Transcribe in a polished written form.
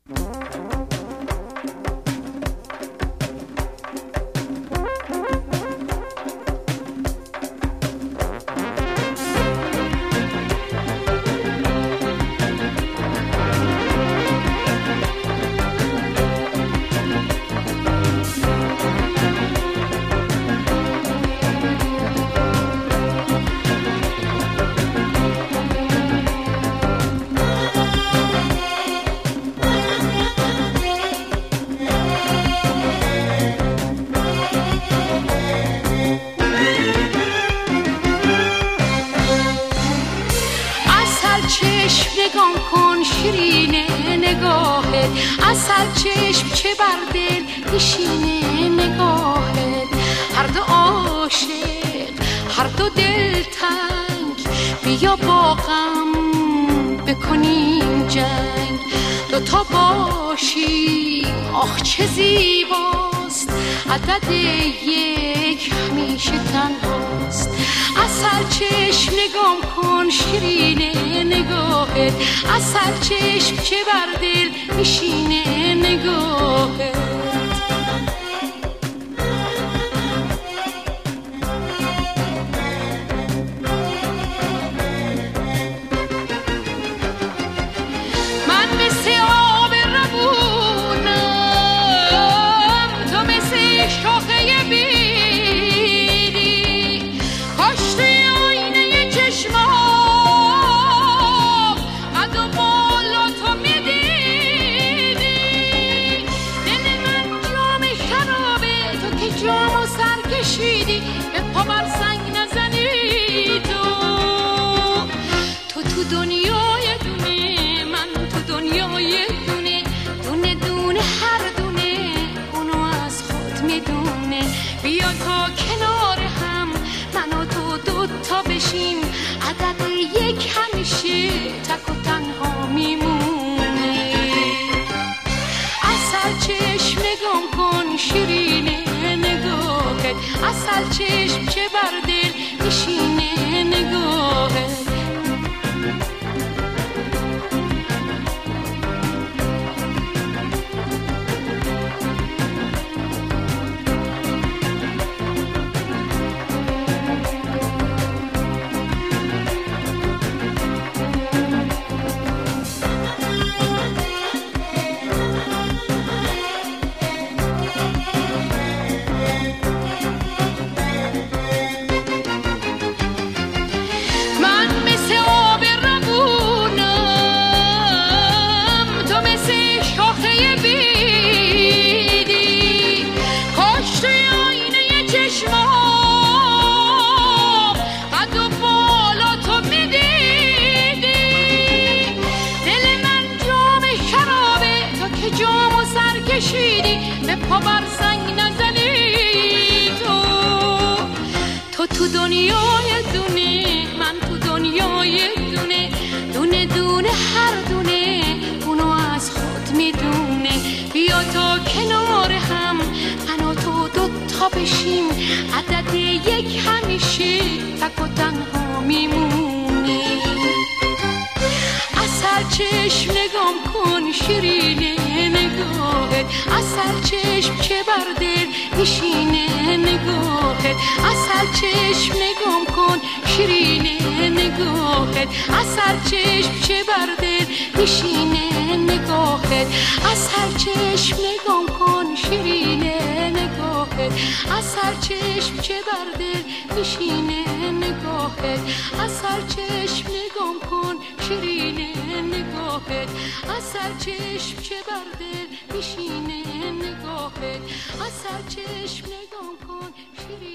عسل چشم چه بر دل نشینه نگاهت، هر دو عاشق هر دو دلتنگ، بیا با غم بکنیم جنگ، دوتا باشیم آخ چه زیباست، عدد یک همیشه تنهاست. عسل چشم نگام کن شیرینه نگاهت، عسل چشم چه بر دل میشینه نگاهت. عدد یک همیشه تک و تنها میمونه. عسل چشم نگام کن شیرینه نگاهت، عسل چشم چه بر دل میشینه نگاهت. تو دنیای دونه من تو دنیای دونه، دونه دونه هر دونه اونو از خود میدونه. بیا تا کنار هم من و تو دوتا بشیم، عدد یک همیشه تک و تنها میمونه. عسل چشم نگام کن شیرینه نگاهت، عسل چشم چه بر دل میشینه نگاهت، عسل چشم نگام کن شیرینه نگاهت، عسل چشم چه بر دل میشینه نگاهت، عسل چشم نگام کن شیرینه نگاهت، عسل چشم چه بر دل میشینه نگاهت، عسل چشم نگام کن شیرینه نگاهت، عسل چشم چه بر دل میشینه نگاهت، عسل چشم نگام کن شیرینه